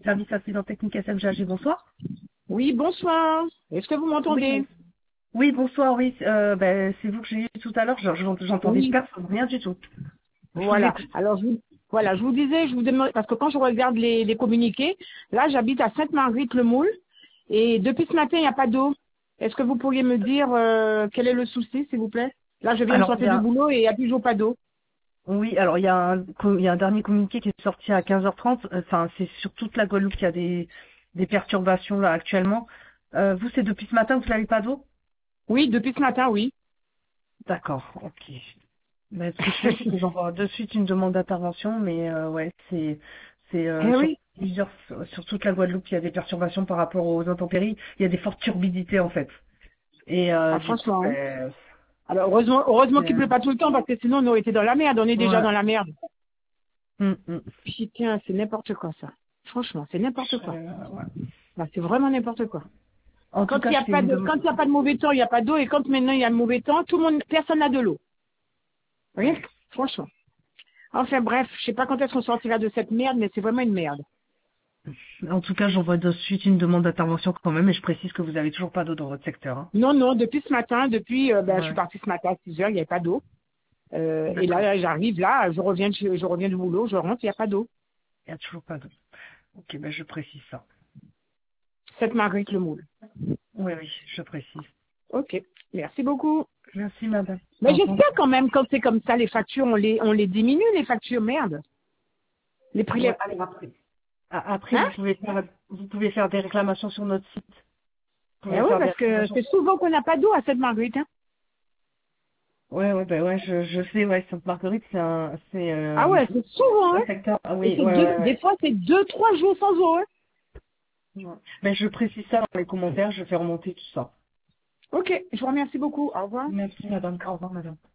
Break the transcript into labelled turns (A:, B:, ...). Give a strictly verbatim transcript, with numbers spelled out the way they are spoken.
A: Service accident technique S M G A G, bonsoir.
B: Oui, bonsoir. Est-ce que vous m'entendez?
A: Oui, oui, bonsoir, oui, euh, ben, c'est vous que j'ai eu tout à l'heure, je- je- j'entendais
B: Oui.
A: personne, rien du tout. Je vous
B: Voilà.
A: écoute.
B: Alors, je vous, voilà, je vous disais, je vous demande, parce que quand je regarde les, les communiqués, là, j'habite à Sainte-Marguerite-le-Moule, et depuis ce matin, il n'y a pas d'eau. Est-ce que vous pourriez me dire euh, quel est le souci, s'il vous plaît? Là, je viens de
A: Alors, il y
B: sortir du
A: a,
B: boulot et il n'y a toujours pas d'eau.
A: oui, alors il y a un, co- il y a un dernier communiqué qui est sorti à quinze heures trente, enfin, c'est sur toute la Guadeloupe qu'il y a des, des perturbations là actuellement. Euh, vous, c'est depuis ce matin que vous n'avez pas d'eau?
B: Oui, depuis ce matin, oui.
A: D'accord, ok. Ben, ce que je fais, c'est que j'envoie de suite une demande d'intervention, mais euh, ouais, c'est c'est euh,
B: Eh
A: sur
B: oui.
A: plusieurs sur toute la Guadeloupe, il y a des perturbations par rapport aux intempéries. Il y a des fortes turbidités en fait. Et euh,
B: Ah,
A: du coup,
B: franchement, hein.
A: ben,
B: Alors, heureusement, heureusement qu'il
A: c'est-
B: pleut pas tout le temps, parce que sinon, on aurait été dans la merde. On est déjà
A: ouais.
B: dans la merde.
A: Mm, mm.
B: Putain, c'est n'importe quoi, ça. Franchement, c'est n'importe quoi.
A: Euh, ouais.
B: Ah, c'est vraiment n'importe quoi.
A: En tout
B: Quand il
A: cas,
B: n'y
A: je
B: a
A: fais
B: pas
A: une
B: de, quand
A: demande.
B: il y a pas de mauvais temps, il n'y a pas d'eau. Et quand maintenant il y a de mauvais temps, tout le monde, personne n'a de l'eau. Vous voyez? Franchement. Enfin bref, je sais pas quand est-ce qu'on sortira de cette merde, mais c'est vraiment une merde.
A: En tout cas, j'envoie de suite une demande d'intervention quand même, et je précise que vous avez toujours pas d'eau dans votre secteur. Hein.
B: Non, non, depuis ce matin, depuis, euh, ben, je suis
A: Ouais.
B: partie ce matin à six heures, il n'y avait pas d'eau. Euh, et
A: D'accord.
B: là, j'arrive là, je reviens, de chez- je reviens du boulot, je rentre, il n'y a pas d'eau.
A: Il y a toujours pas d'eau. Ok, ben je précise ça.
B: Cette Marguerite le moule.
A: Oui, oui, je précise.
B: Ok, merci beaucoup.
A: Merci, madame.
B: Mais
A: Au revoir.
B: j'espère quand même, quand c'est comme ça, les factures, on les, on les diminue, les factures, merde. Les prix,
A: Ouais,
B: les...
A: alors après. A- Après,
B: Hein?
A: vous pouvez faire, vous pouvez faire des réclamations sur notre site. Vous
B: Eh
A: pouvez
B: oui,
A: faire des
B: parce que
A: réclamations.
B: c'est souvent qu'on n'a pas d'eau à cette Marguerite, hein.
A: Ouais, ouais, ben ouais, je, je sais, ouais, Sainte-Marguerite, c'est un, c'est,
B: Ah
A: euh,
B: ouais, c'est souvent,
A: un
B: hein.
A: secteur. Ah
B: Et
A: oui,
B: c'est
A: ouais,
B: deux,
A: ouais,
B: des
A: ouais.
B: fois, c'est deux, trois jours sans eau, hein.
A: Ouais. Ben, je précise ça dans les commentaires, je fais remonter tout ça.
B: Ok, je vous remercie beaucoup. Au revoir.
A: Merci, madame. Au revoir, madame.